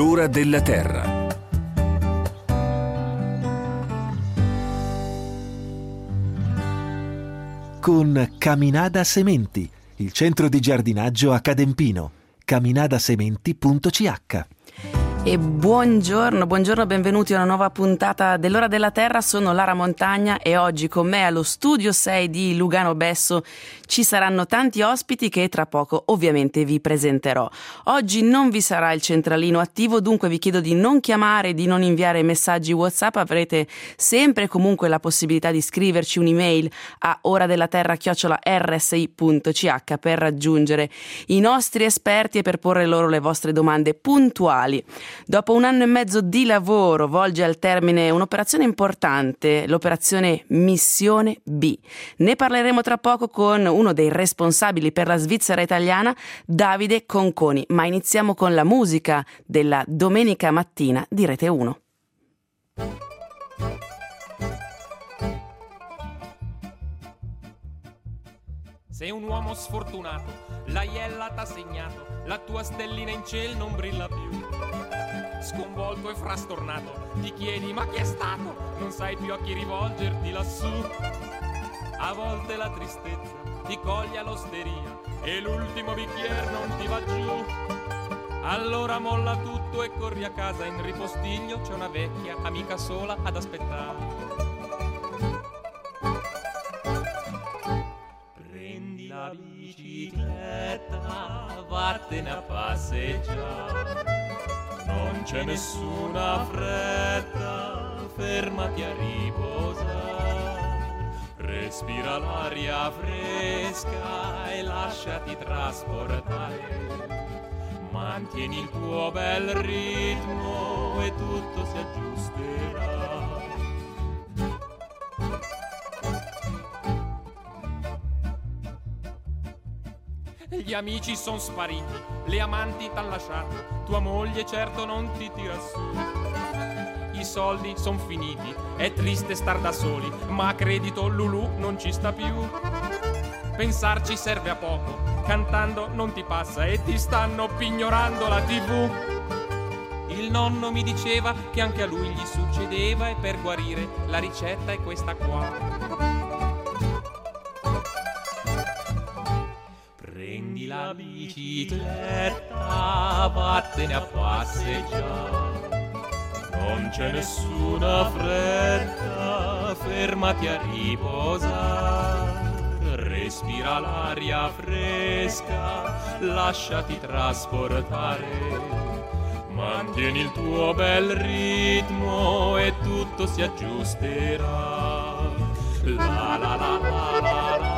L'ora della terra. Con Caminada Sementi, il centro di giardinaggio a Cadempino. caminadasementi.ch. E buongiorno, benvenuti a una nuova puntata dell'Ora della Terra. Sono Lara Montagna e oggi con me allo studio 6 di Lugano Besso ci saranno tanti ospiti che tra poco ovviamente vi presenterò. Oggi non vi sarà il centralino attivo, dunque vi chiedo di non chiamare, di non inviare messaggi WhatsApp. Avrete sempre e comunque la possibilità di scriverci un'email a oradellaterra@rsi.ch per raggiungere i nostri esperti e per porre loro le vostre domande puntuali. Dopo un anno e mezzo di lavoro volge al termine un'operazione importante, l'operazione Missione B. Ne parleremo tra poco con uno dei responsabili per la Svizzera italiana, Davide Conconi. Ma iniziamo con la musica della domenica mattina di Rete 1. Sei un uomo sfortunato, la iella t'ha segnato, la tua stellina in cielo non brilla più. Sconvolto e frastornato, ti chiedi ma chi è stato? Non sai più a chi rivolgerti lassù. A volte la tristezza ti coglie all'osteria e l'ultimo bicchiere non ti va giù. Allora molla tutto e corri a casa, in ripostiglio c'è una vecchia amica sola ad aspettare. Prendi la bicicletta, vattene a passeggiare. Non c'è nessuna fretta, fermati a riposare. Respira l'aria fresca e lasciati trasportare. Mantieni il tuo bel ritmo e tutto si aggiusterà. Gli amici son spariti, le amanti t'han lasciato, tua moglie certo non ti tira su. I soldi son finiti, è triste star da soli, ma a credito Lulù non ci sta più. Pensarci serve a poco, cantando non ti passa e ti stanno pignorando la TV. Il nonno mi diceva che anche a lui gli succedeva e per guarire la ricetta è questa qua. Prendi la bicicletta, vattene a passeggiare. Non c'è nessuna fretta, fermati a riposare. Respira l'aria fresca, lasciati trasportare. Mantieni il tuo bel ritmo e tutto si aggiusterà. La la la la la la.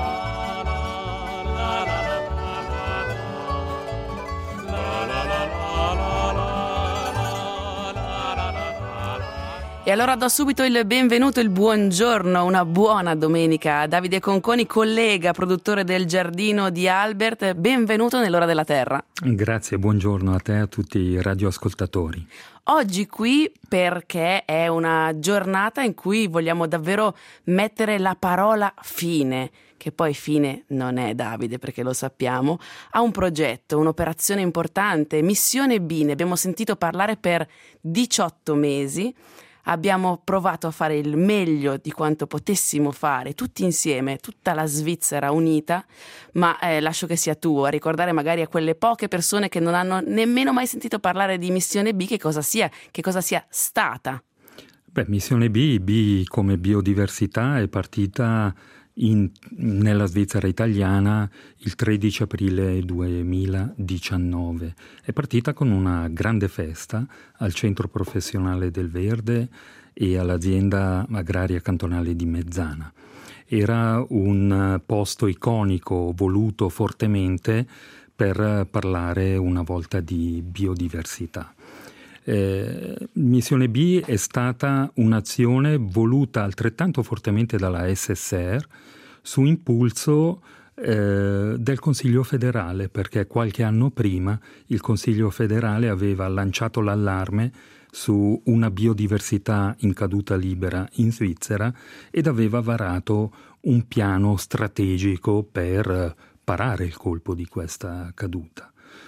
E allora do subito il benvenuto, il buongiorno, una buona domenica a Davide Conconi, collega, produttore del Giardino di Albert. Benvenuto nell'Ora della Terra. Grazie, buongiorno a te e a tutti i radioascoltatori. Oggi qui perché è una giornata in cui vogliamo davvero mettere la parola fine, che poi fine non è, Davide, perché lo sappiamo, a un progetto, un'operazione importante, Missione B. Ne abbiamo sentito parlare per 18 mesi. Abbiamo provato a fare il meglio di quanto potessimo fare, tutti insieme, tutta la Svizzera unita, ma lascio che sia tu a ricordare magari a quelle poche persone che non hanno nemmeno mai sentito parlare di Missione B che cosa sia stata. Missione B come biodiversità è partita nella Svizzera italiana il 13 aprile 2019. È partita con una grande festa al Centro Professionale del Verde e all'Azienda Agraria Cantonale di Mezzana. Era un posto iconico voluto fortemente per parlare una volta di biodiversità. Missione B è stata un'azione voluta altrettanto fortemente dalla SSR su impulso del Consiglio federale, perché qualche anno prima il Consiglio federale aveva lanciato l'allarme su una biodiversità in caduta libera in Svizzera ed aveva varato un piano strategico per parare il colpo di questa caduta.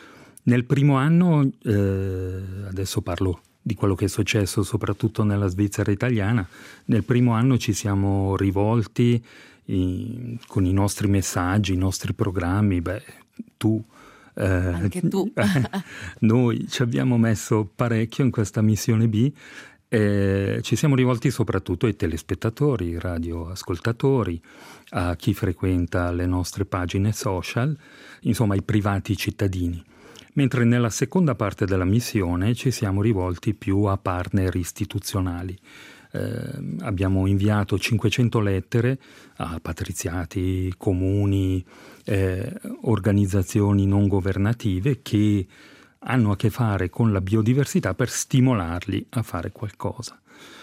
Nel primo anno, adesso parlo di quello che è successo soprattutto nella Svizzera italiana, nel primo anno ci siamo rivolti con i nostri messaggi, i nostri programmi, anche tu. Noi ci abbiamo messo parecchio in questa missione B. Ci siamo rivolti soprattutto ai telespettatori, ai radioascoltatori, a chi frequenta le nostre pagine social, insomma ai privati cittadini. Mentre nella seconda parte della missione ci siamo rivolti più a partner istituzionali. Abbiamo inviato 500 lettere a patriziati, comuni, organizzazioni non governative che hanno a che fare con la biodiversità per stimolarli a fare qualcosa.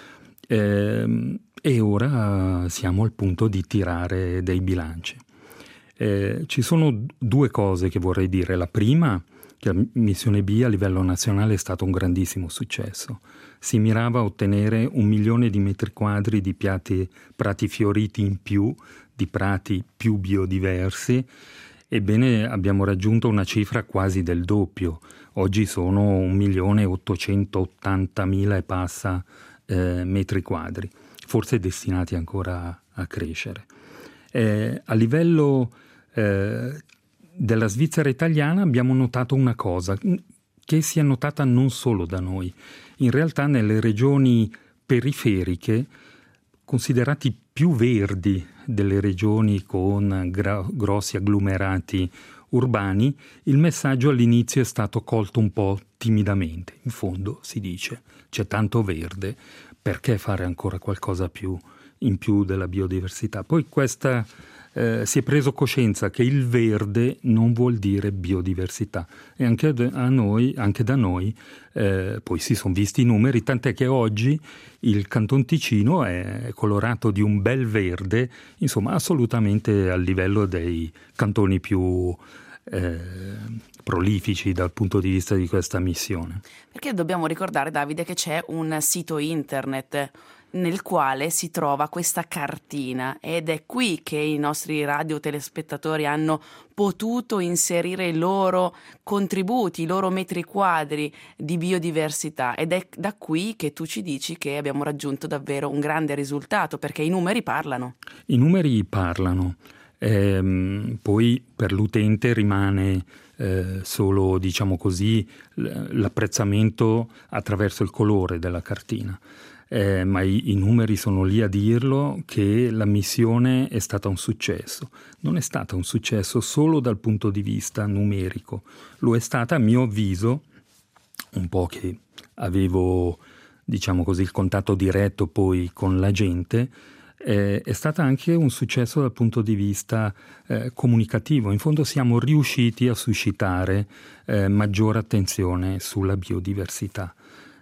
E ora siamo al punto di tirare dei bilanci. Ci sono due cose che vorrei dire. La prima, che la missione B a livello nazionale è stato un grandissimo successo. Si mirava a ottenere 1 milione di metri quadri di prati fioriti in più, di prati più biodiversi. Ebbene, abbiamo raggiunto una cifra quasi del doppio. Oggi sono 1.880.000 e passa metri quadri, forse destinati ancora a crescere. A livello della Svizzera italiana abbiamo notato una cosa che si è notata non solo da noi. In realtà nelle regioni periferiche, considerati più verdi delle regioni con grossi agglomerati urbani, il messaggio all'inizio è stato colto un po' timidamente. In fondo si dice: c'è tanto verde, perché fare ancora qualcosa in più della biodiversità? Poi si è preso coscienza che il verde non vuol dire biodiversità, e anche da noi poi si sono visti i numeri, tant'è che oggi il Canton Ticino è colorato di un bel verde, insomma assolutamente al livello dei cantoni più prolifici dal punto di vista di questa missione. Perché dobbiamo ricordare, Davide, che c'è un sito internet nel quale si trova questa cartina, ed è qui che i nostri radiotelespettatori hanno potuto inserire i loro contributi, i loro metri quadri di biodiversità, ed è da qui che tu ci dici che abbiamo raggiunto davvero un grande risultato, perché i numeri parlano. I numeri parlano, poi per l'utente rimane solo, diciamo così, l'apprezzamento attraverso il colore della cartina. Ma i numeri sono lì a dirlo che la missione è stata un successo. Non è stata un successo solo dal punto di vista numerico, lo è stata, a mio avviso, un po' che avevo, diciamo così, il contatto diretto poi con la gente, è stata anche un successo dal punto di vista comunicativo. In fondo siamo riusciti a suscitare maggiore attenzione sulla biodiversità.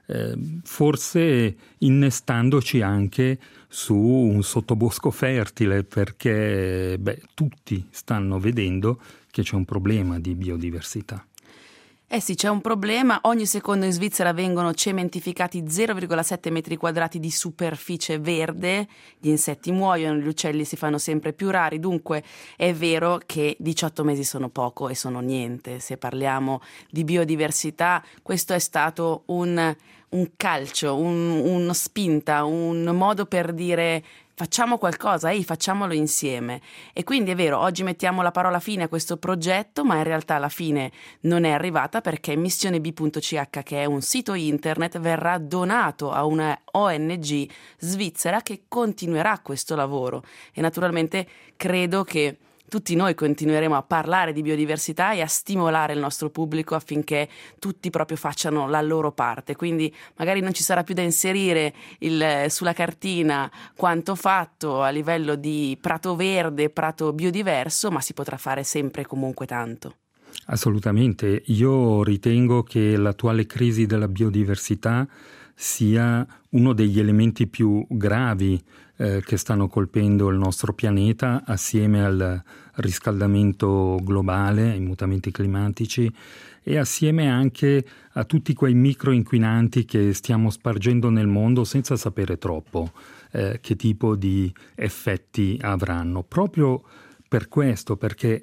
Forse innestandoci anche su un sottobosco fertile, perché tutti stanno vedendo che c'è un problema di biodiversità. Sì, c'è un problema. Ogni secondo in Svizzera vengono cementificati 0,7 metri quadrati di superficie verde, gli insetti muoiono, gli uccelli si fanno sempre più rari, dunque è vero che 18 mesi sono poco e sono niente. Se parliamo di biodiversità, questo è stato un calcio, una spinta, un modo per dire: facciamo qualcosa, facciamolo insieme. E quindi è vero, oggi mettiamo la parola fine a questo progetto, ma in realtà la fine non è arrivata, perché missioneb.ch, che è un sito internet, verrà donato a una ONG svizzera che continuerà questo lavoro. E naturalmente credo che tutti noi continueremo a parlare di biodiversità e a stimolare il nostro pubblico affinché tutti proprio facciano la loro parte. Quindi magari non ci sarà più da inserire sulla cartina quanto fatto a livello di prato verde, prato biodiverso, ma si potrà fare sempre e comunque tanto. Assolutamente. Io ritengo che l'attuale crisi della biodiversità sia uno degli elementi più gravi che stanno colpendo il nostro pianeta, assieme al riscaldamento globale, ai mutamenti climatici, e assieme anche a tutti quei microinquinanti che stiamo spargendo nel mondo senza sapere troppo che tipo di effetti avranno. Proprio per questo, perché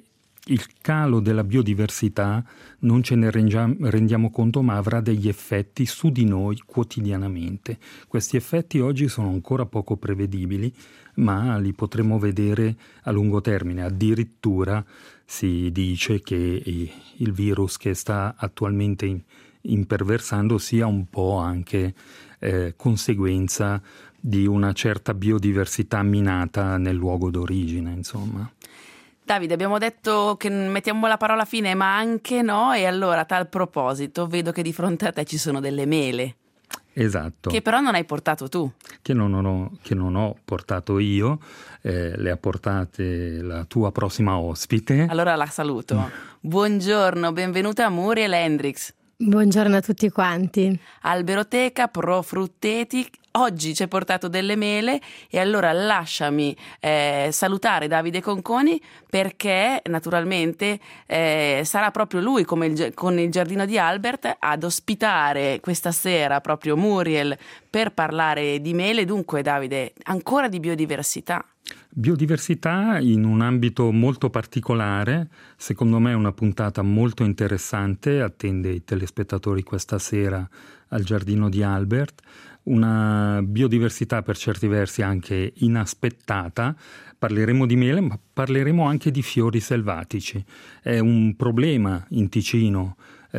il calo della biodiversità non ce ne rendiamo conto, ma avrà degli effetti su di noi quotidianamente. Questi effetti oggi sono ancora poco prevedibili, ma li potremo vedere a lungo termine. Addirittura si dice che il virus che sta attualmente imperversando sia un po' anche conseguenza di una certa biodiversità minata nel luogo d'origine, insomma. Davide, abbiamo detto che mettiamo la parola fine, ma anche no, e allora a tal proposito vedo che di fronte a te ci sono delle mele. Esatto. Che però non hai portato tu. Che non ho portato io, le ha portate la tua prossima ospite. Allora la saluto. Buongiorno, benvenuta a Muriel Hendrix. Buongiorno a tutti quanti. Alberoteca Pro Frutteti. Oggi ci hai portato delle mele e allora lasciami salutare Davide Conconi, perché naturalmente sarà proprio lui, come con il giardino di Albert, ad ospitare questa sera proprio Muriel per parlare di mele. Dunque Davide, ancora di biodiversità. Biodiversità in un ambito molto particolare, secondo me è una puntata molto interessante, attende i telespettatori questa sera al giardino di Albert, una biodiversità per certi versi anche inaspettata. Parleremo di mele, ma parleremo anche di fiori selvatici. È un problema in Ticino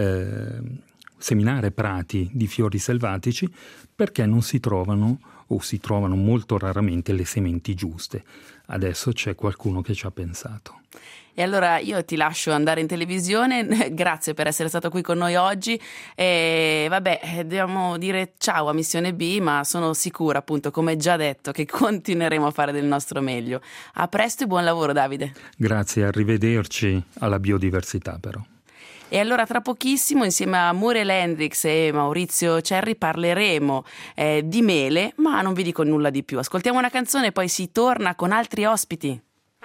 seminare prati di fiori selvatici, perché non si trovano o si trovano molto raramente le sementi giuste. Adesso c'è qualcuno che ci ha pensato. E allora io ti lascio andare in televisione, grazie per essere stato qui con noi oggi e dobbiamo dire ciao a Missione B, ma sono sicura, appunto, come già detto, che continueremo a fare del nostro meglio. A presto e buon lavoro, Davide. Grazie, arrivederci alla biodiversità però. E allora tra pochissimo insieme a Muriel Hendrix e Maurizio Cerri parleremo di mele, ma non vi dico nulla di più. Ascoltiamo una canzone e poi si torna con altri ospiti.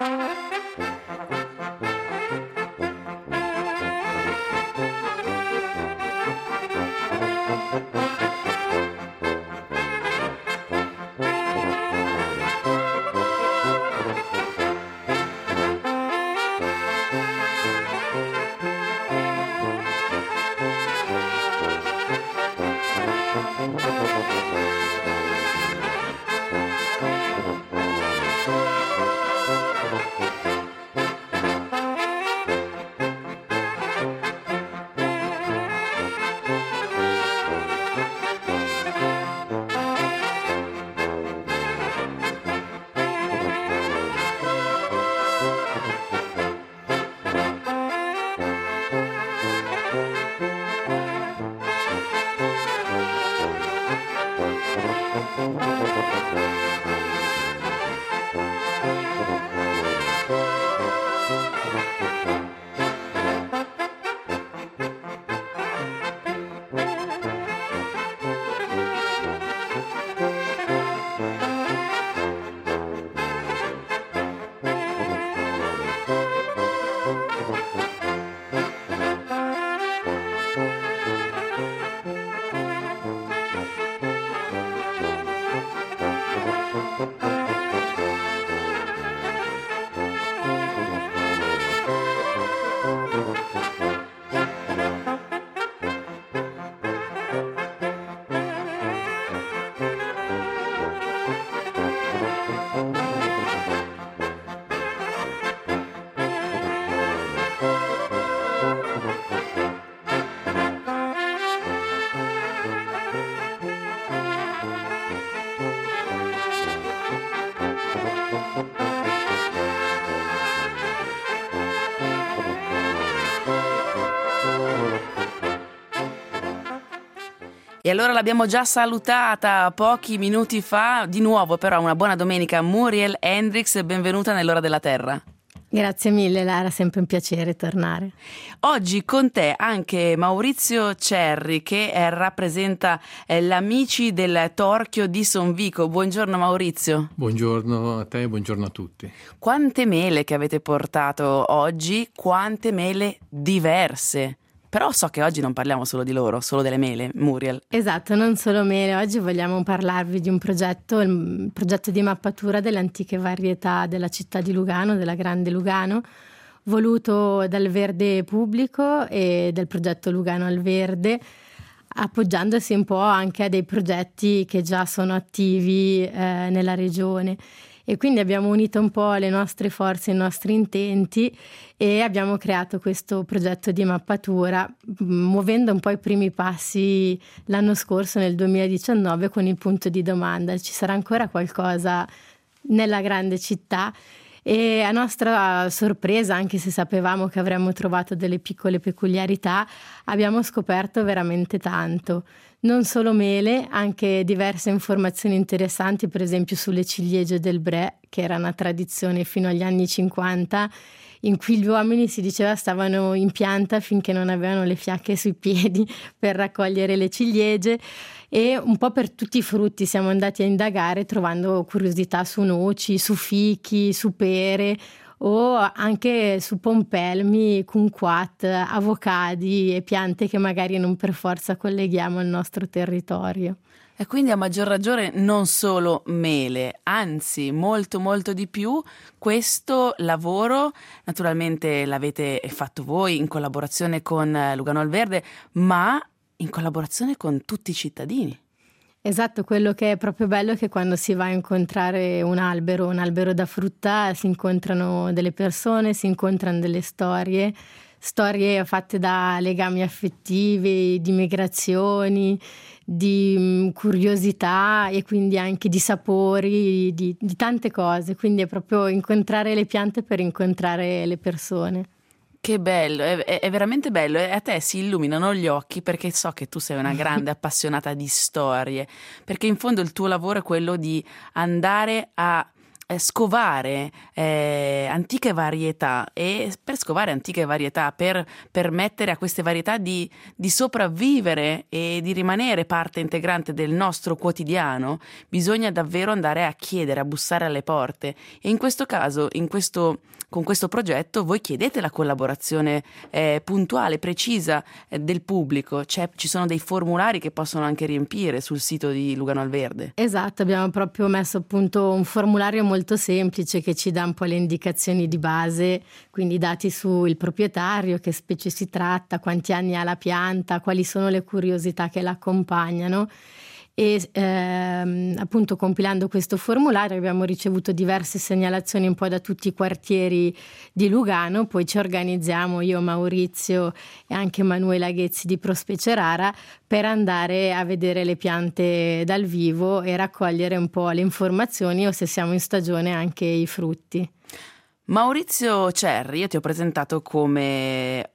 E allora l'abbiamo già salutata pochi minuti fa, di nuovo però una buona domenica, Muriel Hendrix, benvenuta nell'Ora della Terra. Grazie mille Lara, sempre un piacere tornare. Oggi con te anche Maurizio Cerri che rappresenta l'Amici del Torchio di Sonvico. Buongiorno Maurizio. Buongiorno a te e buongiorno a tutti. Quante mele che avete portato oggi, quante mele diverse. Però so che oggi non parliamo solo di loro, solo delle mele, Muriel. Esatto, non solo mele. Oggi vogliamo parlarvi di un progetto, il progetto di mappatura delle antiche varietà della città di Lugano, della Grande Lugano, voluto dal Verde Pubblico e del progetto Lugano al Verde, appoggiandosi un po' anche a dei progetti che già sono attivi nella regione. E quindi abbiamo unito un po' le nostre forze, i nostri intenti e abbiamo creato questo progetto di mappatura, muovendo un po' i primi passi l'anno scorso, nel 2019, con il punto di domanda: ci sarà ancora qualcosa nella grande città? E a nostra sorpresa, anche se sapevamo che avremmo trovato delle piccole peculiarità, abbiamo scoperto veramente tanto. Non solo mele, anche diverse informazioni interessanti, per esempio sulle ciliegie del Bre, che era una tradizione fino agli anni 50, in cui gli uomini, si diceva, stavano in pianta finché non avevano le fiacche sui piedi per raccogliere le ciliegie. E un po' per tutti i frutti siamo andati a indagare, trovando curiosità su noci, su fichi, su pere, o anche su pompelmi, kumquat, avocadi e piante che magari non per forza colleghiamo al nostro territorio. E quindi a maggior ragione non solo mele, anzi molto molto di più. Questo lavoro naturalmente l'avete fatto voi in collaborazione con Lugano al Verde, ma in collaborazione con tutti i cittadini. Esatto, quello che è proprio bello è che quando si va a incontrare un albero da frutta, si incontrano delle persone, si incontrano delle storie fatte da legami affettivi, di migrazioni, di curiosità e quindi anche di sapori, di tante cose. Quindi è proprio incontrare le piante per incontrare le persone. Che bello, è veramente bello, e a te si illuminano gli occhi perché so che tu sei una grande appassionata di storie, perché in fondo il tuo lavoro è quello di andare a scovare antiche varietà, e per scovare antiche varietà, per permettere a queste varietà di sopravvivere e di rimanere parte integrante del nostro quotidiano, bisogna davvero andare a chiedere, a bussare alle porte. E in questo caso, con questo progetto, voi chiedete la collaborazione puntuale, precisa del pubblico. Ci sono dei formulari che possono anche riempire sul sito di Lugano al Verde. Esatto, abbiamo proprio messo appunto un formulario molto semplice che ci dà un po' le indicazioni di base, quindi dati sul proprietario, che specie si tratta, quanti anni ha la pianta, quali sono le curiosità che l'accompagnano. E appunto, compilando questo formulario, abbiamo ricevuto diverse segnalazioni un po' da tutti i quartieri di Lugano. Poi ci organizziamo, io, Maurizio e anche Manuela Ghezzi di Prospecerara, per andare a vedere le piante dal vivo e raccogliere un po' le informazioni, o se siamo in stagione anche i frutti. Maurizio Cerri, io ti ho presentato come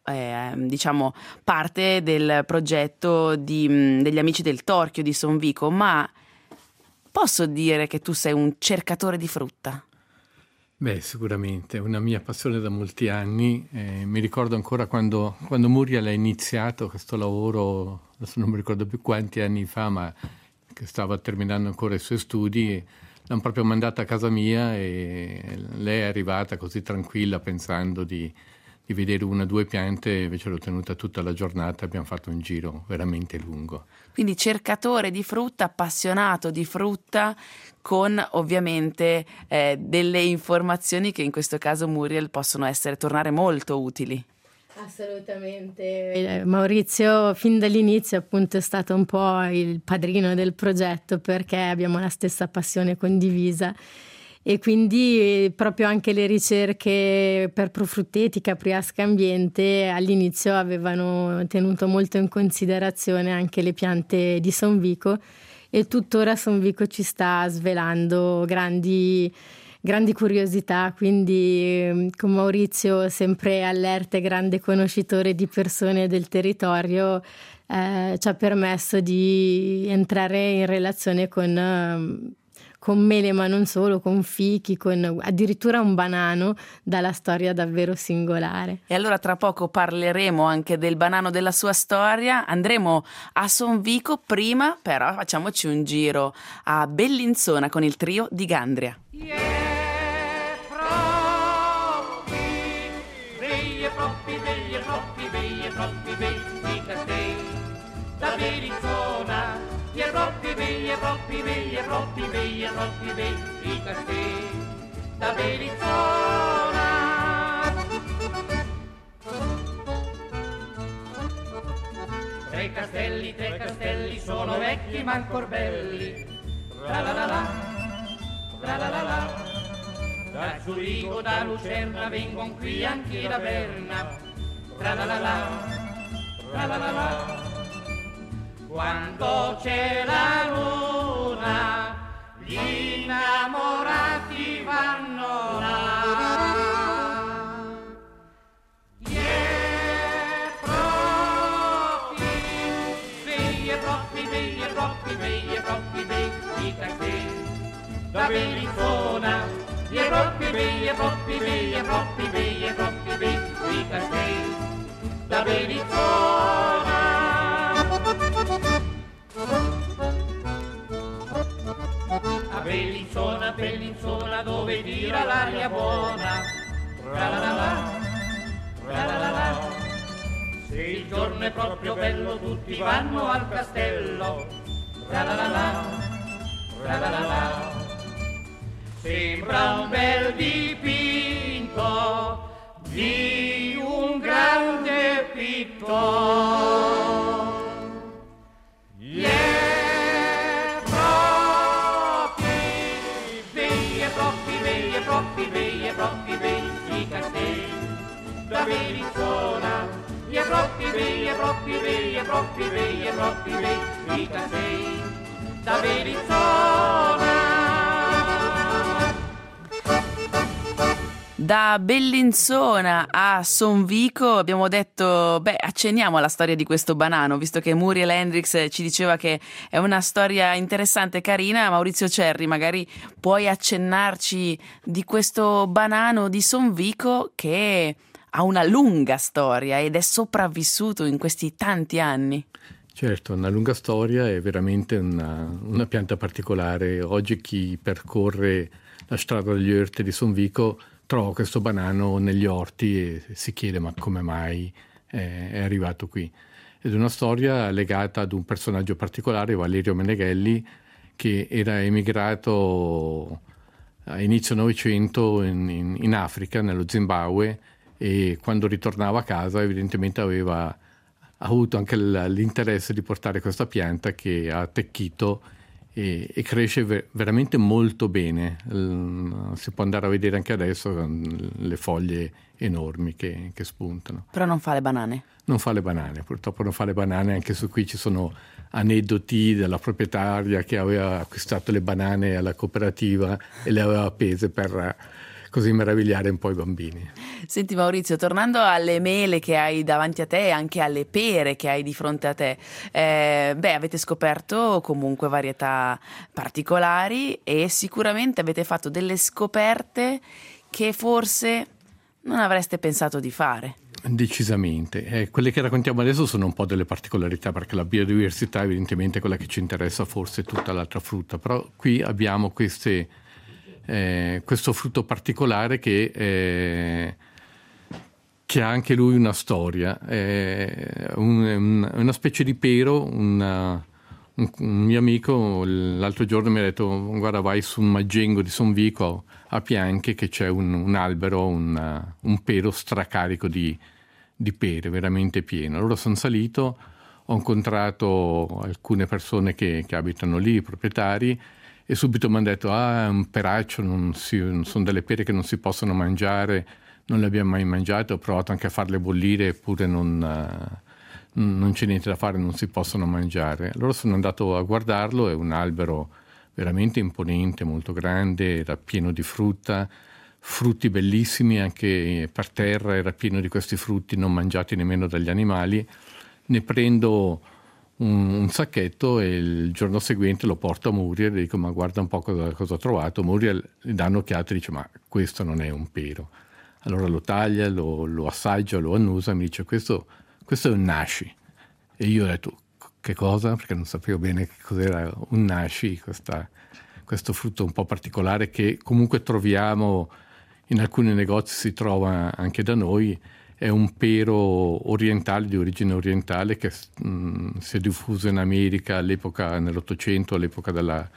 parte del progetto degli Amici del Torchio di Sonvico, ma posso dire che tu sei un cercatore di frutta? Beh, sicuramente, è una mia passione da molti anni. Mi ricordo ancora quando Muriel ha iniziato questo lavoro, adesso non mi ricordo più quanti anni fa, ma che stava terminando ancora i suoi studi. L'hanno proprio mandata a casa mia e lei è arrivata così tranquilla, pensando di vedere una o due piante, invece l'ho tenuta tutta la giornata, abbiamo fatto un giro veramente lungo. Quindi cercatore di frutta, appassionato di frutta, con ovviamente delle informazioni che in questo caso, Muriel, possono tornare molto utili. Assolutamente. Maurizio fin dall'inizio appunto è stato un po' il padrino del progetto, perché abbiamo la stessa passione condivisa, e quindi proprio anche le ricerche per Profruttetica, Priasca Ambiente, all'inizio avevano tenuto molto in considerazione anche le piante di Sonvico, e tuttora Sonvico ci sta svelando grandi curiosità. Quindi con Maurizio, sempre allerta e grande conoscitore di persone del territorio, ci ha permesso di entrare in relazione con mele, ma non solo, con fichi, con addirittura un banano dalla storia davvero singolare. E allora tra poco parleremo anche del banano, della sua storia. Andremo a Sonvico, prima però facciamoci un giro a Bellinzona con il trio di Gandria. Da Bellinzona, troppi bei, i castelli da Bellinzona. castelli, 3 castelli sono vecchi ma ancor belli. La la la la, la la la la. Da Zurigo, da Lucerna vengon qui anche da Berna. La la la la, la la la la. Quando c'è la luna, gli innamorati vanno là. Troppi bei, i castelli da Bellinzona, e troppi bei, i castelli da Bellinzona. A Bellinzona, Bellinzona, dove tira l'aria buona. La la la la, la la la la. Se il giorno è proprio bello, tutti vanno al castello. La la la la, la la la la. Sembra un bel dipinto di un grande pittore. Yeah, troppi bei, i castelli da Bellinzona. E troppi bei, i castelli da Bellinzona. Da Bellinzona a Sonvico abbiamo detto, accenniamo alla storia di questo banano, visto che Muriel Hendrix ci diceva che è una storia interessante e carina. Maurizio Cerri, magari puoi accennarci di questo banano di Sonvico che ha una lunga storia ed è sopravvissuto in questi tanti anni. Certo, una lunga storia, è veramente una pianta particolare. Oggi chi percorre la strada degli orti di Sonvico trova questo banano negli orti e si chiede ma come mai è arrivato qui. Ed è una storia legata ad un personaggio particolare, Valerio Meneghelli, che era emigrato a inizio Novecento in Africa, nello Zimbabwe, e quando ritornava a casa evidentemente aveva avuto anche l'interesse di portare questa pianta che ha attecchito e cresce veramente molto bene. Si può andare a vedere anche adesso con le foglie enormi che spuntano. Però non fa le banane? Non fa le banane, purtroppo non fa le banane. Anche su qui ci sono aneddoti della proprietaria che aveva acquistato le banane alla cooperativa e le aveva appese per così meravigliare un po' i bambini. Senti Maurizio, tornando alle mele che hai davanti a te e anche alle pere che hai di fronte a te, avete scoperto comunque varietà particolari e sicuramente avete fatto delle scoperte che forse non avreste pensato di fare. Decisamente. Quelle che raccontiamo adesso sono un po' delle particolarità, perché la biodiversità evidentemente è quella che ci interessa, forse tutta l'altra frutta, però qui abbiamo questo frutto particolare che ha anche lui una storia. È una specie di pero. Un mio amico l'altro giorno mi ha detto: guarda, vai su un maggengo di Sonvico a Pianche che c'è un albero, un pero stracarico di pere, veramente pieno. Allora sono salito, ho incontrato alcune persone che abitano lì, i proprietari, e subito mi hanno detto: è un peraccio, sono delle pere che non si possono mangiare, non le abbiamo mai mangiate, ho provato anche a farle bollire, eppure non c'è niente da fare, non si possono mangiare. Allora sono andato a guardarlo, è un albero veramente imponente, molto grande, era pieno di frutti bellissimi, anche per terra era pieno di questi frutti non mangiati nemmeno dagli animali. Ne prendo un sacchetto e il giorno seguente lo porto a Muriel e dico: ma guarda un po' cosa ho trovato. Muriel gli dà un'occhiata e dice: ma questo non è un pero. Allora lo taglia, lo assaggia, lo annusa e mi dice: questo è un nashi. E io ho detto: che cosa? Perché non sapevo bene che cos'era un nashi, questo frutto un po' particolare che comunque troviamo in alcuni negozi, si trova anche da noi. È un pero orientale, di origine orientale, che si è diffuso in America all'epoca, nell'Ottocento, all'epoca della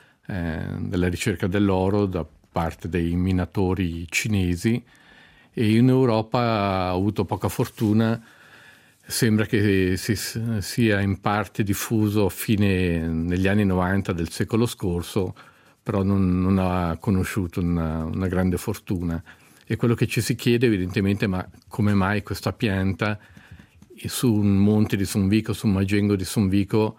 ricerca dell'oro da parte dei minatori cinesi, e in Europa ha avuto poca fortuna sembra che si sia in parte diffuso negli anni 90 del secolo scorso, però non ha conosciuto una grande fortuna. E quello che ci si chiede evidentemente, ma come mai questa pianta su un monte di Sonvico, su un magengo di Sonvico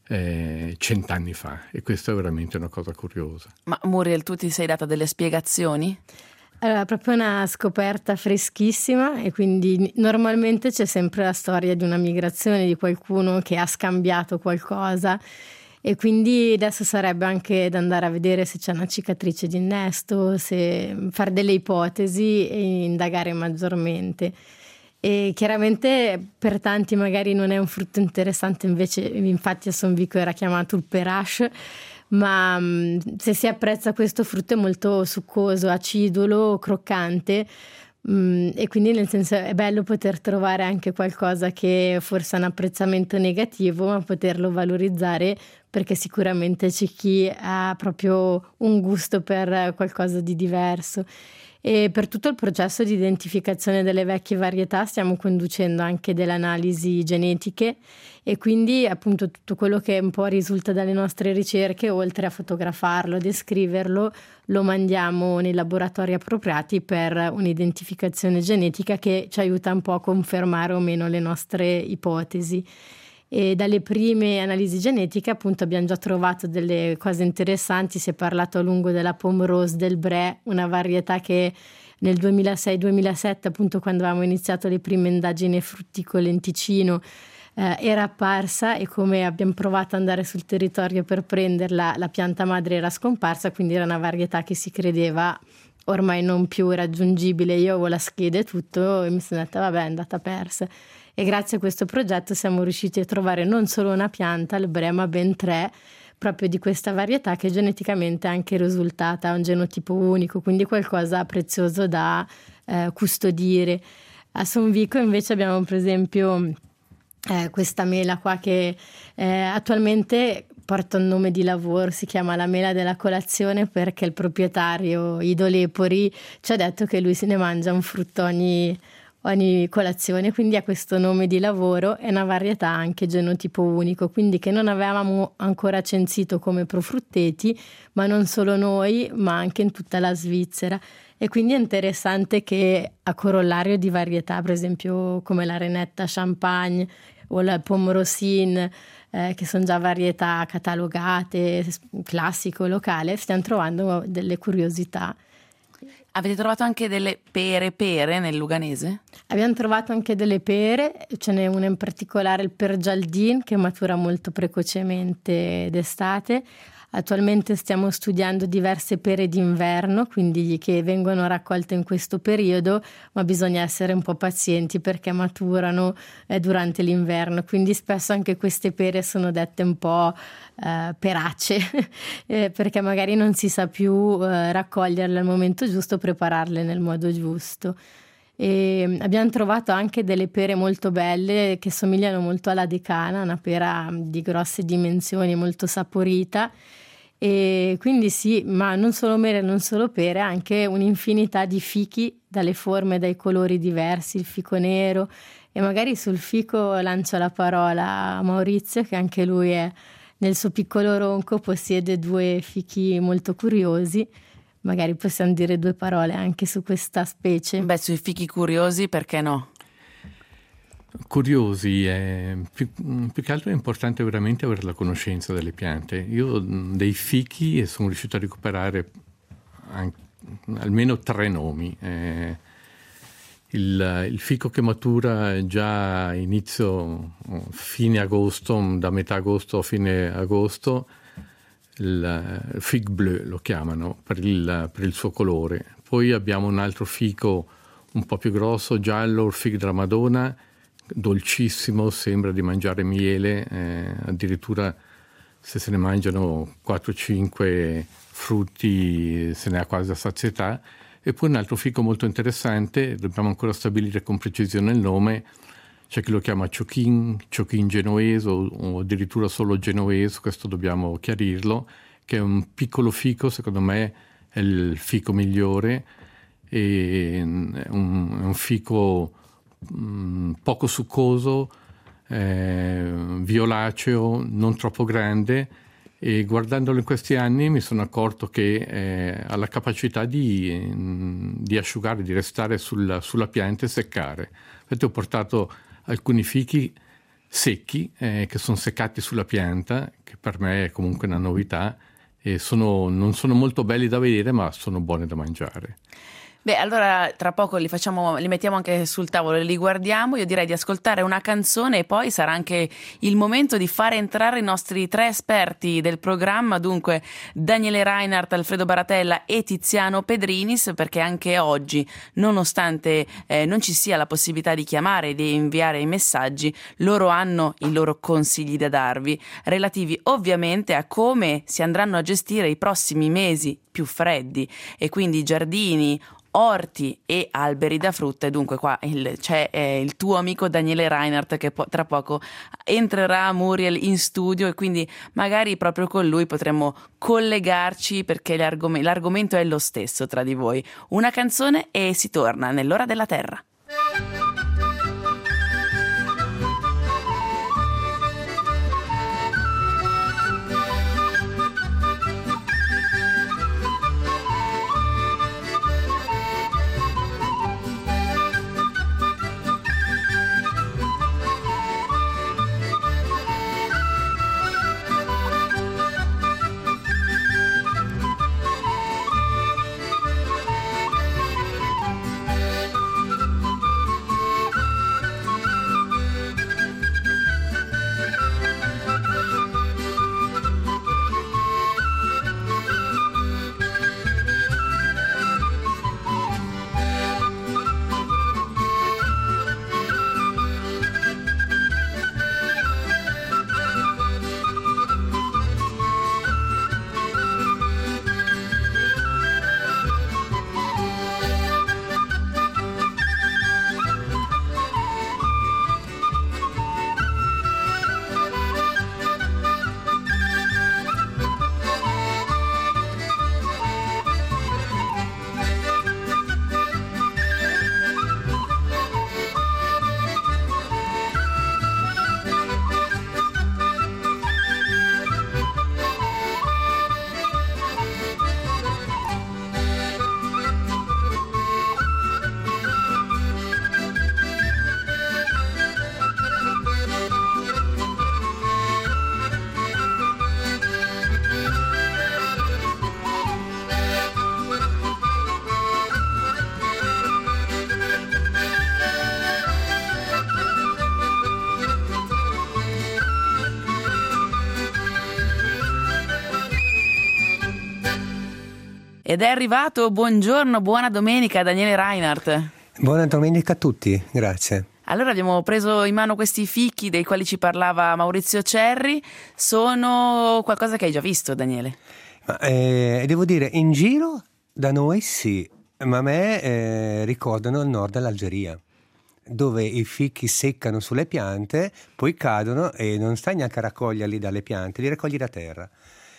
100 anni fa? E questa è veramente una cosa curiosa. Ma Muriel, tu ti sei data delle spiegazioni? Allora, è proprio una scoperta freschissima, e quindi normalmente c'è sempre la storia di una migrazione, di qualcuno che ha scambiato qualcosa, e quindi adesso sarebbe anche da andare a vedere se c'è una cicatrice di innesto, se fare delle ipotesi e indagare maggiormente. E chiaramente per tanti magari non è un frutto interessante, invece infatti a Sonvico era chiamato il perache, ma se si apprezza questo frutto è molto succoso, acidulo, croccante, e quindi nel senso è bello poter trovare anche qualcosa che forse ha un apprezzamento negativo, ma poterlo valorizzare, perché sicuramente c'è chi ha proprio un gusto per qualcosa di diverso. E per tutto il processo di identificazione delle vecchie varietà stiamo conducendo anche delle analisi genetiche, e quindi appunto tutto quello che un po' risulta dalle nostre ricerche, oltre a fotografarlo, descriverlo, lo mandiamo nei laboratori appropriati per un'identificazione genetica che ci aiuta un po' a confermare o meno le nostre ipotesi. E dalle prime analisi genetiche appunto abbiamo già trovato delle cose interessanti. Si è parlato a lungo della Pomme Rose del Bray, una varietà che nel 2006-2007, appunto quando avevamo iniziato le prime indagini frutticole in Ticino, era apparsa, e come abbiamo provato ad andare sul territorio per prenderla, la pianta madre era scomparsa, quindi era una varietà che si credeva ormai non più raggiungibile. Io avevo la scheda e tutto e mi sono detta vabbè, è andata persa. E grazie a questo progetto siamo riusciti a trovare non solo una pianta, il Bray, ma ben 3 proprio di questa varietà, che geneticamente è anche risultata un genotipo unico, quindi qualcosa prezioso da custodire. A Sonvico invece abbiamo per esempio questa mela qua che attualmente porta un nome di lavoro, si chiama la mela della colazione, perché il proprietario Ido Lepori ci ha detto che lui se ne mangia un frutto ogni colazione, quindi ha questo nome di lavoro. È una varietà anche genotipo unico, quindi che non avevamo ancora censito come profrutteti, ma non solo noi, ma anche in tutta la Svizzera. E quindi è interessante che a corollario di varietà, per esempio come la Renetta Champagne o la Pomme Rosine, che sono già varietà catalogate, classico, locale, stiamo trovando delle curiosità. Avete trovato anche delle pere nel Luganese? Abbiamo trovato anche delle pere, ce n'è una in particolare, il Pergialdin, che matura molto precocemente d'estate. Attualmente stiamo studiando diverse pere d'inverno, quindi che vengono raccolte in questo periodo, ma bisogna essere un po' pazienti perché maturano durante l'inverno, quindi spesso anche queste pere sono dette un po' peracce perché magari non si sa più raccoglierle al momento giusto, prepararle nel modo giusto. E abbiamo trovato anche delle pere molto belle che somigliano molto alla decana, una pera di grosse dimensioni, molto saporita. E quindi sì, ma non solo mele, non solo pere, anche un'infinità di fichi dalle forme, dai colori diversi, il fico nero. E magari sul fico lancio la parola a Maurizio, che anche lui è nel suo piccolo ronco, possiede 2 fichi molto curiosi. Magari possiamo dire 2 parole anche su questa specie. Beh, sui fichi curiosi perché no? Curiosi, più che altro è importante veramente avere la conoscenza delle piante. Io dei fichi sono riuscito a recuperare almeno 3 nomi. Il fico che matura già fine agosto, da metà agosto a fine agosto, il fig bleu lo chiamano per il suo colore. Poi abbiamo un altro fico un po' più grosso, giallo, il fig della Madonna, dolcissimo, sembra di mangiare miele, addirittura se se ne mangiano 4-5 frutti se ne ha quasi a sazietà. E poi un altro fico molto interessante, dobbiamo ancora stabilire con precisione il nome, c'è chi lo chiama Chochin genoese o addirittura solo genoese, questo dobbiamo chiarirlo, che è un piccolo fico, secondo me è il fico migliore, e è un fico poco succoso, violaceo, non troppo grande, e guardandolo in questi anni mi sono accorto che ha la capacità di asciugare, di restare sulla pianta e seccare. Infatti ho portato alcuni fichi secchi che sono seccati sulla pianta, che per me è comunque una novità, e non sono molto belli da vedere, ma sono buoni da mangiare. Beh, allora tra poco li mettiamo anche sul tavolo e li guardiamo. Io direi di ascoltare una canzone e poi sarà anche il momento di fare entrare i nostri 3 esperti del programma, dunque Daniele Reinhardt, Alfredo Baratella e Tiziano Pedrinis, perché anche oggi, nonostante non ci sia la possibilità di chiamare e di inviare i messaggi, loro hanno i loro consigli da darvi, relativi ovviamente a come si andranno a gestire i prossimi mesi più freddi, e quindi giardini, orti e alberi da frutta. E dunque qua c'è il tuo amico Daniele Reinhardt, che tra poco entrerà a Muriel in studio, e quindi magari proprio con lui potremmo collegarci, perché l'argomento è lo stesso tra di voi. Una canzone e si torna nell'ora della terra. Ed è arrivato, buongiorno, buona domenica Daniele Reinhardt. Buona domenica a tutti, grazie. Allora abbiamo preso in mano questi fichi dei quali ci parlava Maurizio Cerri. Sono qualcosa che hai già visto, Daniele? Devo dire, in giro da noi sì, ma a me ricordano il nord dell'Algeria, dove i fichi seccano sulle piante, poi cadono e non stai neanche a raccoglierli dalle piante, li raccogli da terra.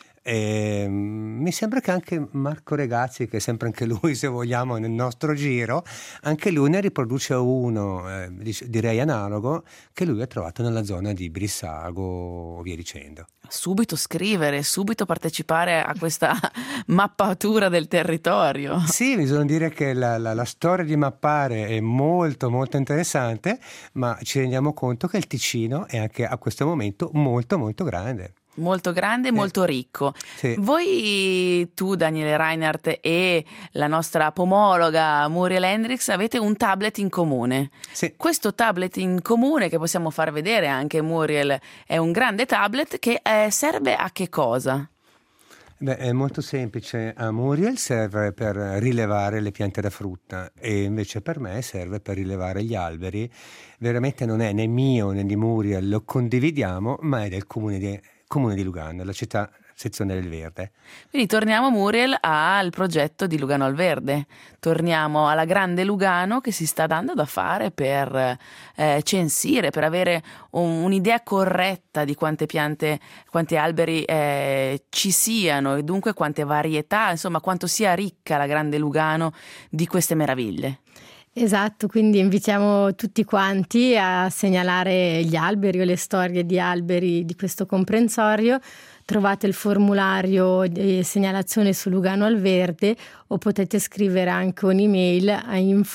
Mi sembra che anche Marco Regazzi, che è sempre anche lui, se vogliamo, nel nostro giro, anche lui ne riproduce uno, direi analogo, che lui ha trovato nella zona di Brissago, via dicendo. Subito scrivere, subito partecipare a questa mappatura del territorio. Sì, bisogna dire che la storia di mappare è molto molto interessante, ma ci rendiamo conto che il Ticino è anche a questo momento molto molto grande. Molto grande e molto ricco. Sì. Voi, tu Daniele Reinhardt e la nostra pomologa Muriel Hendrix, avete un tablet in comune. Sì. Questo tablet in comune, che possiamo far vedere anche Muriel, è un grande tablet che serve a che cosa? Beh, è molto semplice. A Muriel serve per rilevare le piante da frutta e invece per me serve per rilevare gli alberi. Veramente non è né mio né di Muriel, lo condividiamo, ma è del Comune di Lugano, la città sezione del Verde. Quindi torniamo, Muriel, al progetto di Lugano al Verde. Torniamo alla grande Lugano che si sta dando da fare per censire, per avere un'idea corretta di quante piante, quanti alberi ci siano e dunque quante varietà, insomma quanto sia ricca la grande Lugano di queste meraviglie. Esatto, quindi invitiamo tutti quanti a segnalare gli alberi o le storie di alberi di questo comprensorio. Trovate il formulario di segnalazione su Lugano al Verde o potete scrivere anche un'email a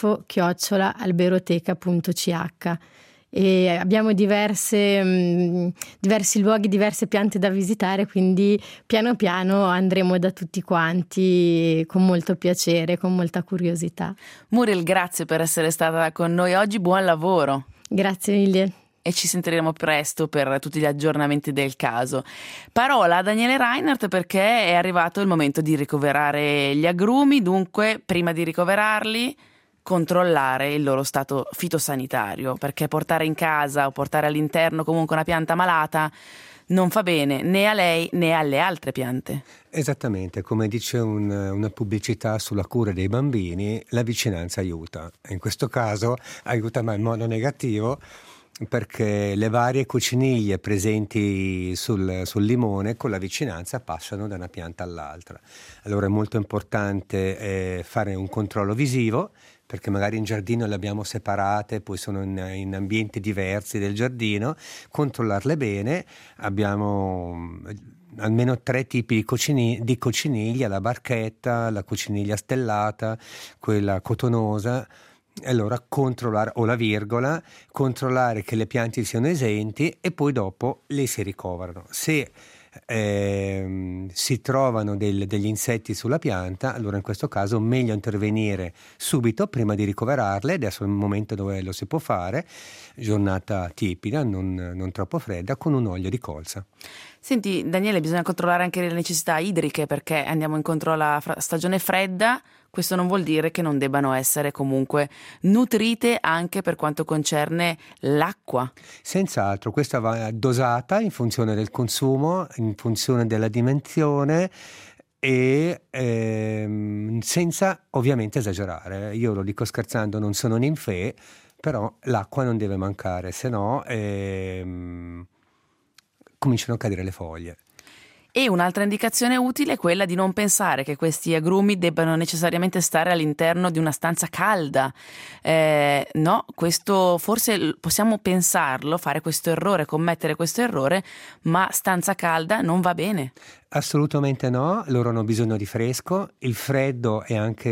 info@alberoteca.ch. E abbiamo diversi luoghi, diverse piante da visitare, quindi piano piano andremo da tutti quanti con molto piacere, con molta curiosità. Muriel, grazie per essere stata con noi oggi, buon lavoro. Grazie mille. E ci sentiremo presto per tutti gli aggiornamenti del caso. Parola a Daniele Reinhardt perché è arrivato il momento di ricoverare gli agrumi, dunque prima di ricoverarli controllare il loro stato fitosanitario, perché portare in casa o portare all'interno comunque una pianta malata non fa bene né a lei né alle altre piante. Esattamente, come dice una pubblicità sulla cura dei bambini, la vicinanza aiuta. In questo caso aiuta ma in modo negativo, perché le varie cocciniglie presenti sul limone con la vicinanza passano da una pianta all'altra. Allora è molto importante fare un controllo visivo, perché magari in giardino le abbiamo separate, poi sono in ambienti diversi del giardino, controllarle bene. Abbiamo almeno 3 tipi di cocciniglia: la barchetta, la cocciniglia stellata, quella cotonosa. Allora controllare, o la virgola, controllare che le piante siano esenti e poi dopo le si ricoverano. Se si trovano degli insetti sulla pianta, allora in questo caso meglio intervenire subito prima di ricoverarle. Adesso è il momento dove lo si può fare, giornata tiepida, non troppo fredda, con un olio di colza. Senti Daniele, bisogna controllare anche le necessità idriche, perché andiamo incontro alla stagione fredda. Questo non vuol dire che non debbano essere comunque nutrite anche per quanto concerne l'acqua. Senz'altro, questa va dosata in funzione del consumo, in funzione della dimensione e senza ovviamente esagerare. Io lo dico scherzando, non sono ninfee, però l'acqua non deve mancare, se no cominciano a cadere le foglie. E un'altra indicazione utile è quella di non pensare che questi agrumi debbano necessariamente stare all'interno di una stanza calda. No, questo forse possiamo pensarlo, fare questo errore, commettere questo errore, ma stanza calda non va bene. Assolutamente no, loro hanno bisogno di fresco. Il freddo è anche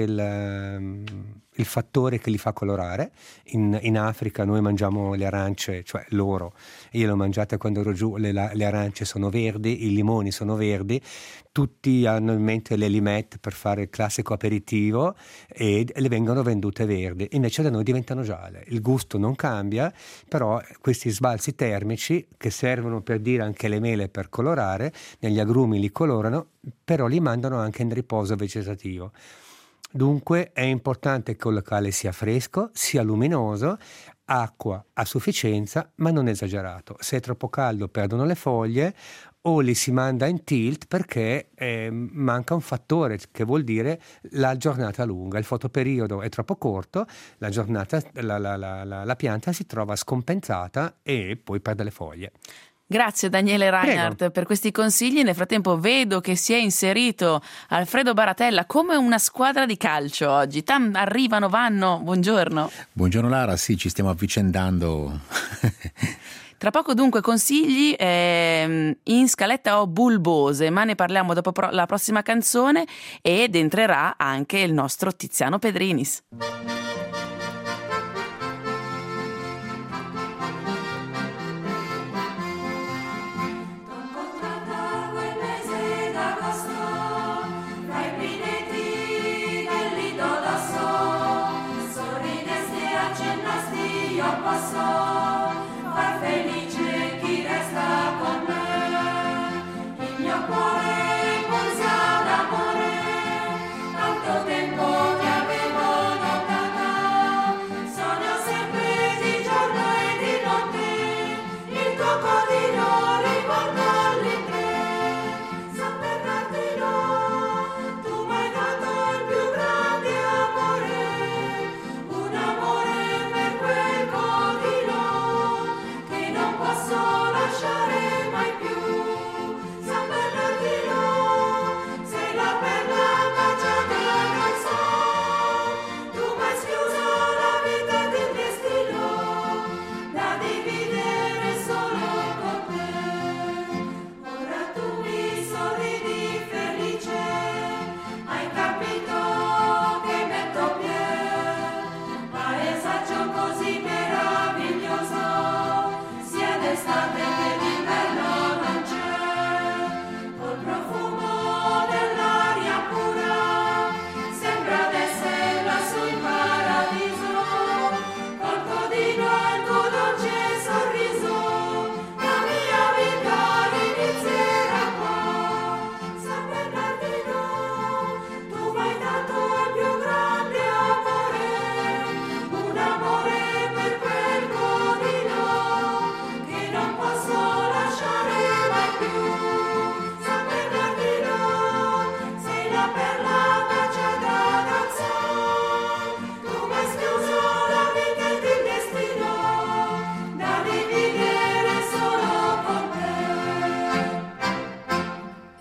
il fattore che li fa colorare. In Africa noi mangiamo le arance, cioè loro, io le ho mangiate quando ero giù, le arance sono verdi, i limoni sono verdi, tutti hanno in mente le limette per fare il classico aperitivo e le vengono vendute verdi, invece da noi diventano gialle. Il gusto non cambia, però questi sbalzi termici che servono per dire anche le mele per colorare, negli agrumi li colorano, però li mandano anche in riposo vegetativo. Dunque è importante che il locale sia fresco, sia luminoso, acqua a sufficienza ma non esagerato. Se è troppo caldo perdono le foglie o li si manda in tilt perché manca un fattore, che vuol dire la giornata lunga. Il fotoperiodo è troppo corto, la giornata, la pianta si trova scompensata e poi perde le foglie. Grazie Daniele Reinhardt per questi consigli. Nel frattempo vedo che si è inserito Alfredo Baratella come una squadra di calcio oggi. Arrivano, vanno, buongiorno. Buongiorno Lara, sì, ci stiamo avvicendando. Tra poco dunque consigli, in scaletta ho Bulbose, ma ne parliamo dopo la prossima canzone ed entrerà anche il nostro Tiziano Pedrinis. Tanto tempo che avevo notato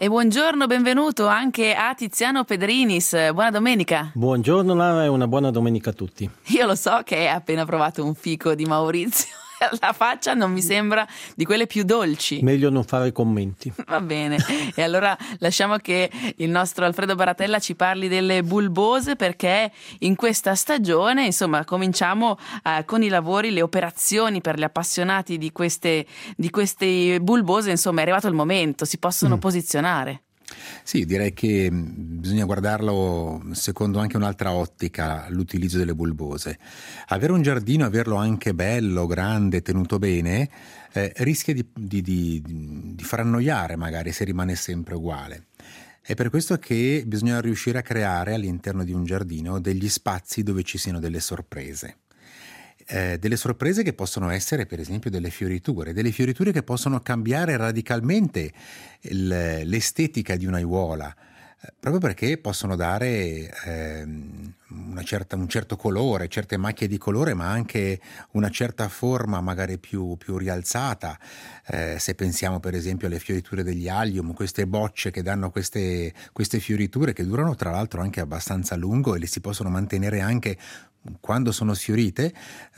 buongiorno, benvenuto anche a Tiziano Pedrinis. Buona domenica. Buongiorno Lara e una buona domenica a tutti. Io lo so che hai appena provato un fico di Maurizio. La faccia non mi sembra di quelle più dolci. Meglio non fare commenti. Va bene, e allora lasciamo che il nostro Alfredo Baratella ci parli delle bulbose, perché in questa stagione, insomma, cominciamo con i lavori, le operazioni per gli appassionati di queste bulbose. Insomma, è arrivato il momento, si possono posizionare. Sì, direi che bisogna guardarlo secondo anche un'altra ottica, l'utilizzo delle bulbose. Avere un giardino, averlo anche bello, grande, tenuto bene, rischia di far annoiare magari se rimane sempre uguale. È per questo che bisogna riuscire a creare all'interno di un giardino degli spazi dove ci siano delle sorprese. Delle sorprese che possono essere per esempio delle fioriture che possono cambiare radicalmente l'estetica di un'aiuola, proprio perché possono dare un certo colore, certe macchie di colore, ma anche una certa forma magari più rialzata. Se pensiamo per esempio alle fioriture degli allium, queste bocce che danno queste fioriture che durano tra l'altro anche abbastanza a lungo e le si possono mantenere anche quando sono sfiorite,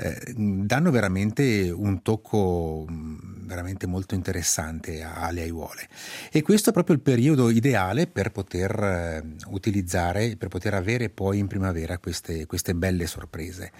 danno veramente un tocco veramente molto interessante alle aiuole, e questo è proprio il periodo ideale per poter utilizzare, per poter avere poi in primavera queste belle sorprese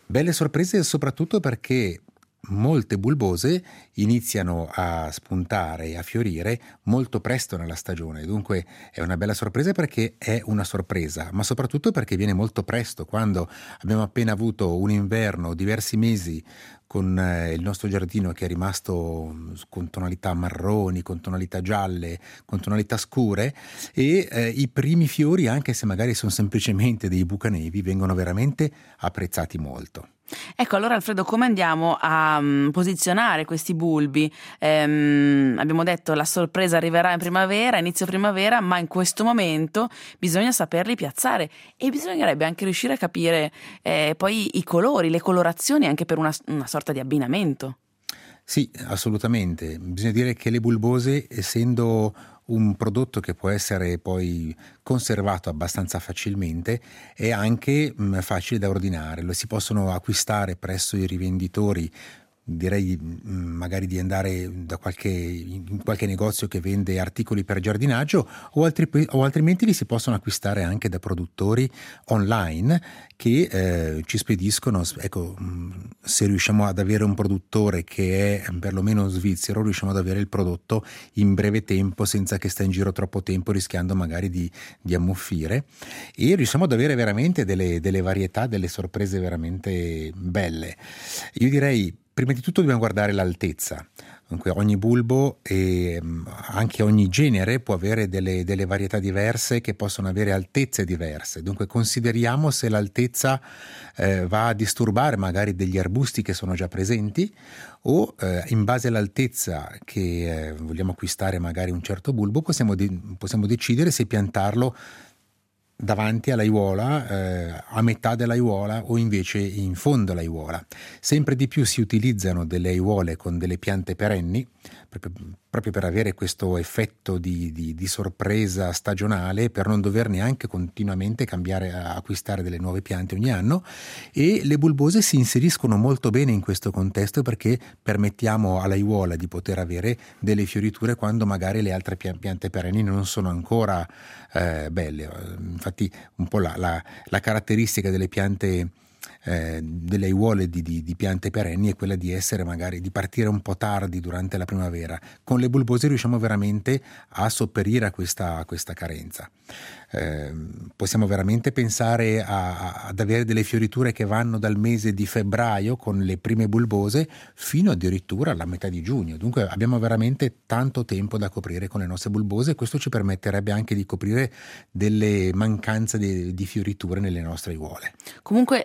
soprattutto perché molte bulbose iniziano a spuntare e a fiorire molto presto nella stagione, dunque è una bella sorpresa perché è una sorpresa, ma soprattutto perché viene molto presto, quando abbiamo appena avuto un inverno, diversi mesi con il nostro giardino che è rimasto con tonalità marroni, con tonalità gialle, con tonalità scure, e i primi fiori, anche se magari sono semplicemente dei bucanevi, vengono veramente apprezzati molto. Ecco, allora Alfredo, come andiamo a posizionare questi bulbi? Abbiamo detto la sorpresa arriverà in primavera, inizio primavera, ma in questo momento bisogna saperli piazzare e bisognerebbe anche riuscire a capire poi i colori, le colorazioni, anche per una sorta di abbinamento. Sì, assolutamente. Bisogna dire che le bulbose, essendo un prodotto che può essere poi conservato abbastanza facilmente, è anche facile da ordinare. Lo si possono acquistare presso i rivenditori, direi magari di andare in qualche negozio che vende articoli per giardinaggio, o altrimenti li si possono acquistare anche da produttori online che ci spediscono. Ecco, se riusciamo ad avere un produttore che è perlomeno svizzero, riusciamo ad avere il prodotto in breve tempo senza che sta in giro troppo tempo rischiando magari di ammuffire, e riusciamo ad avere veramente delle varietà, delle sorprese veramente belle. Io direi prima di tutto dobbiamo guardare l'altezza. Dunque ogni bulbo e anche ogni genere può avere delle varietà diverse che possono avere altezze diverse. Dunque consideriamo se l'altezza va a disturbare magari degli arbusti che sono già presenti, o in base all'altezza che vogliamo acquistare magari un certo bulbo possiamo decidere se piantarlo davanti all'aiuola, a metà dell'aiuola o invece in fondo all'aiuola. Sempre di più si utilizzano delle aiuole con delle piante perenni, proprio per avere questo effetto di sorpresa stagionale, per non dover neanche continuamente acquistare delle nuove piante ogni anno, e le bulbose si inseriscono molto bene in questo contesto perché permettiamo all'aiuola di poter avere delle fioriture quando magari le altre piante perenni non sono ancora belle. Infatti un po' la caratteristica delle piante, delle aiuole di piante perenni, è quella di essere magari di partire un po' tardi durante la primavera. Con le bulbose riusciamo veramente a sopperire a questa carenza. Possiamo veramente pensare ad avere delle fioriture che vanno dal mese di febbraio con le prime bulbose fino addirittura alla metà di giugno. Dunque abbiamo veramente tanto tempo da coprire con le nostre bulbose, e questo ci permetterebbe anche di coprire delle mancanze di fioriture nelle nostre aiuole. Comunque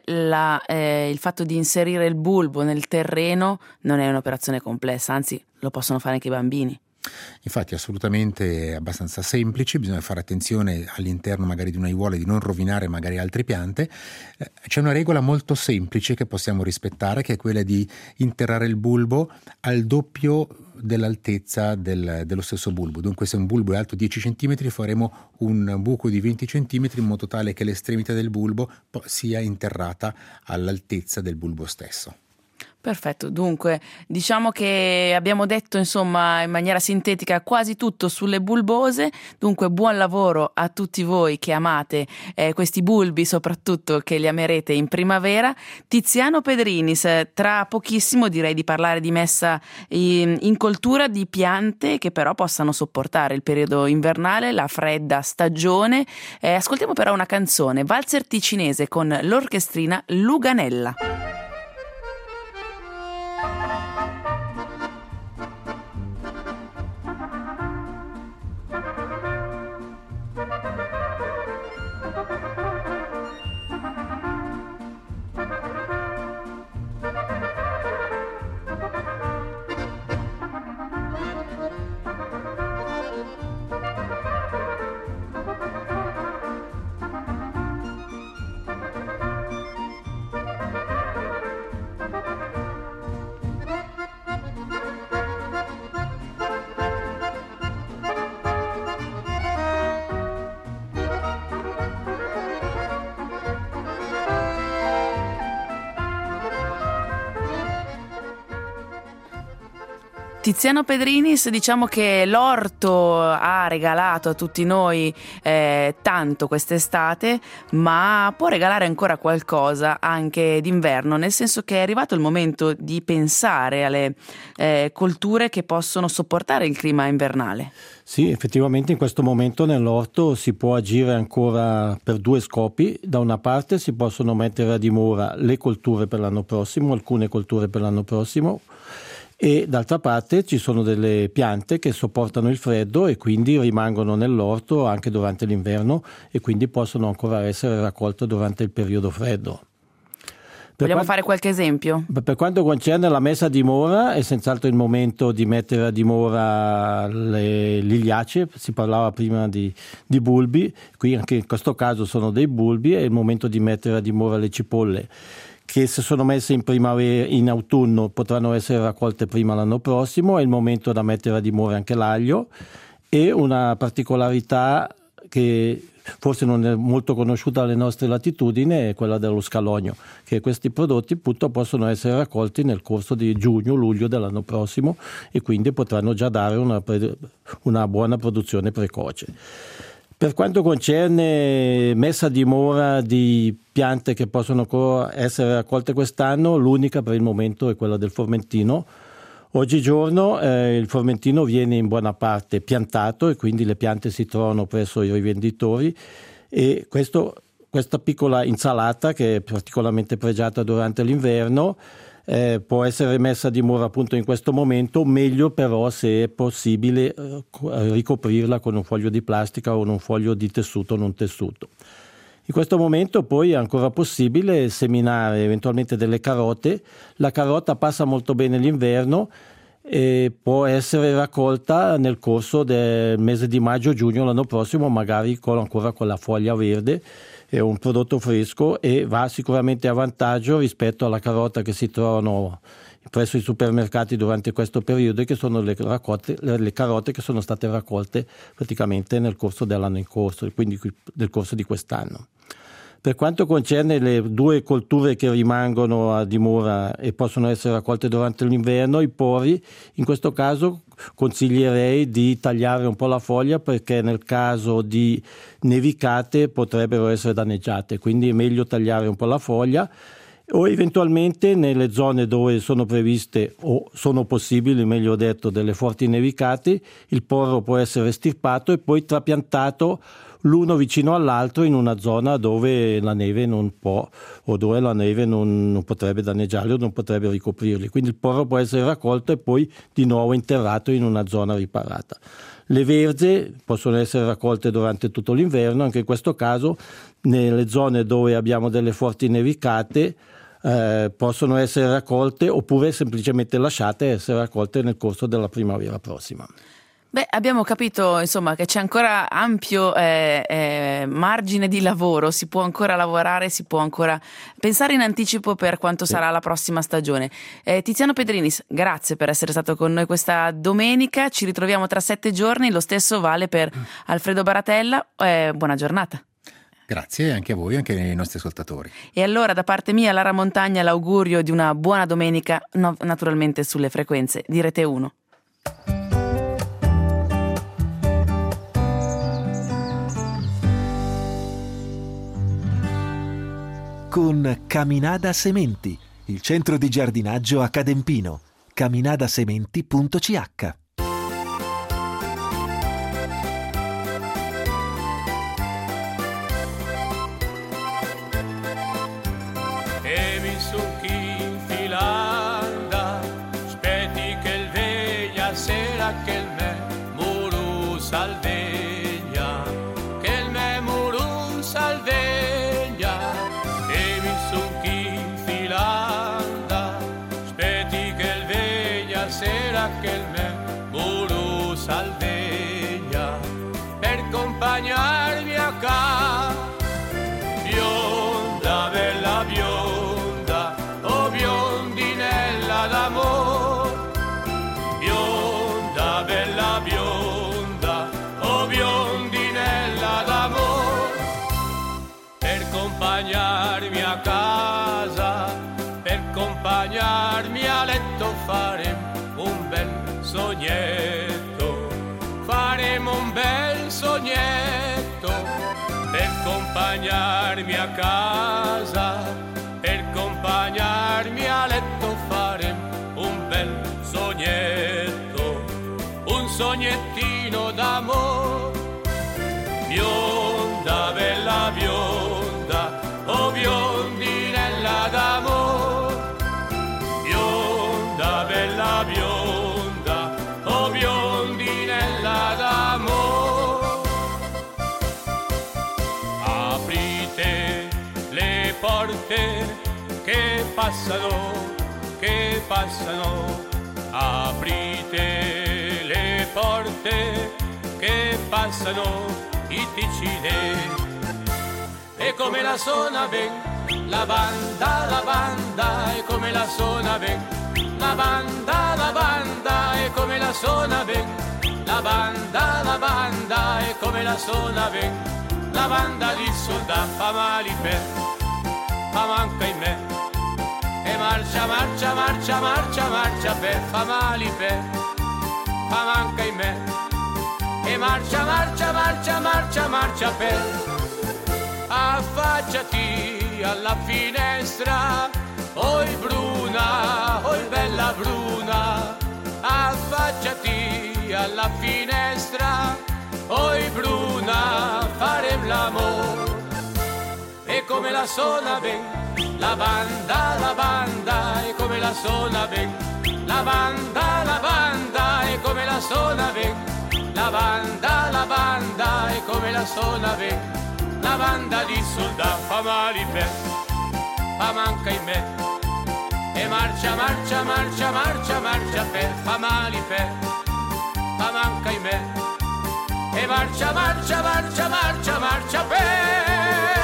il fatto di inserire il bulbo nel terreno non è un'operazione complessa, anzi lo possono fare anche i bambini. Infatti assolutamente abbastanza semplice, bisogna fare attenzione all'interno magari di un'aiuola di non rovinare magari altre piante. C'è una regola molto semplice che possiamo rispettare, che è quella di interrare il bulbo al doppio dell'altezza dello stesso bulbo. Dunque se un bulbo è alto 10 cm faremo un buco di 20 cm in modo tale che l'estremità del bulbo sia interrata all'altezza del bulbo stesso. Perfetto, dunque diciamo che abbiamo detto insomma in maniera sintetica quasi tutto sulle bulbose, dunque buon lavoro a tutti voi che amate questi bulbi, soprattutto che li amerete in primavera. Tiziano Pedrinis, tra pochissimo direi di parlare di messa in coltura di piante che però possano sopportare il periodo invernale, la fredda stagione. Ascoltiamo però una canzone, Valzer Ticinese con l'orchestrina Luganella. Tiziano Pedrinis, diciamo che l'orto ha regalato a tutti noi tanto quest'estate, ma può regalare ancora qualcosa anche d'inverno, nel senso che è arrivato il momento di pensare alle colture che possono sopportare il clima invernale. Sì, effettivamente in questo momento nell'orto si può agire ancora per due scopi. Da una parte si possono mettere a dimora le colture per l'anno prossimo, alcune colture per l'anno prossimo, e d'altra parte ci sono delle piante che sopportano il freddo e quindi rimangono nell'orto anche durante l'inverno e quindi possono ancora essere raccolte durante il periodo freddo. Vogliamo fare qualche esempio? Per quanto concerne la messa a dimora, è senz'altro il momento di mettere a dimora le liliacee. Si parlava prima di bulbi, qui anche in questo caso sono dei bulbi, è il momento di mettere a dimora le cipolle, che se sono messe in primavera, in autunno potranno essere raccolte prima l'anno prossimo. È il momento da mettere a dimora anche l'aglio, e una particolarità che forse non è molto conosciuta alle nostre latitudini è quella dello scalogno, che questi prodotti appunto possono essere raccolti nel corso di giugno-luglio dell'anno prossimo e quindi potranno già dare una buona produzione precoce. Per quanto concerne messa a dimora di piante che possono essere raccolte quest'anno, l'unica per il momento è quella del formentino. Oggigiorno il formentino viene in buona parte piantato e quindi le piante si trovano presso i rivenditori, e questa piccola insalata, che è particolarmente pregiata durante l'inverno, può essere messa a dimora appunto in questo momento, meglio però se è possibile ricoprirla con un foglio di plastica o con un foglio di tessuto non tessuto. In questo momento poi è ancora possibile seminare eventualmente delle carote. La carota passa molto bene l'inverno e può essere raccolta nel corso del mese di maggio-giugno l'anno prossimo, magari ancora con la foglia verde. È un prodotto fresco e va sicuramente a vantaggio rispetto alla carota che si trovano presso i supermercati durante questo periodo, e che sono le carote che sono state raccolte praticamente nel corso dell'anno in corso, quindi nel corso di quest'anno. Per quanto concerne le due colture che rimangono a dimora e possono essere raccolte durante l'inverno, i pori, in questo caso consiglierei di tagliare un po' la foglia, perché nel caso di nevicate potrebbero essere danneggiate, quindi è meglio tagliare un po' la foglia, o eventualmente nelle zone dove sono previste o sono possibili, meglio detto, delle forti nevicate, il porro può essere estirpato e poi trapiantato l'uno vicino all'altro in una zona dove la neve non può, o dove la neve non potrebbe danneggiarli o non potrebbe ricoprirli. Quindi il porro può essere raccolto e poi di nuovo interrato in una zona riparata. Le verze possono essere raccolte durante tutto l'inverno, anche in questo caso nelle zone dove abbiamo delle forti nevicate possono essere raccolte, oppure semplicemente lasciate essere raccolte nel corso della primavera prossima. Beh, abbiamo capito insomma che c'è ancora ampio margine di lavoro, si può ancora lavorare, si può ancora pensare in anticipo per quanto sarà la prossima stagione. Tiziano Pedrinis, grazie per essere stato con noi questa domenica, ci ritroviamo tra 7 giorni, lo stesso vale per Alfredo Baratella, buona giornata. Grazie anche a voi, anche ai nostri ascoltatori. E allora da parte mia, Lara Montagna, l'augurio di una buona domenica, naturalmente sulle frequenze di Rete 1. Con Caminada Sementi, il centro di giardinaggio a Cadempino. caminadasementi.ch. E mi succhi in filanda, aspetti che il veglia sera che il me muru salvegna, che il me muru salvegna. Che il me muru salvegna per accompagnarmi a casa, bionda, bella bionda, oh biondinella d'amor, bionda, bella bionda, oh biondinella d'amor, per accompagnarmi a casa, per accompagnarmi a letto faremo un bel sognetto, faremo un bel sognetto, per accompagnarmi a casa, per accompagnarmi a letto faremo un bel sognetto, un sognettino d'amore, bionda, bella bionda, oh biondinella d'amore, bionda, bella bionda, oh biondinella d'amor. Aprite le porte che passano, aprite le porte che passano i ticini. E come la suona ben la banda, e come la suona ben la banda, e come la suona ben la banda, e come la suona ben la banda di solda fa male per, fa manca in me, e marcia, marcia, marcia, marcia, marcia per, fa male per, fa manca in me, e marcia, marcia, marcia, marcia, marcia per. Affacciati alla finestra, oi bruna, oi bella bruna, affacciati alla finestra, oi bruna, farem l'amore. E come la suona ben la banda, e come la suona ben la banda, e come la suona ben la banda, e come la suona ben la banda di solda fa male per, fa manca in me, e marcia, marcia, marcia, marcia, marcia per, fa male per, fa manca in me, e marcia, marcia, marcia, marcia, marcia per.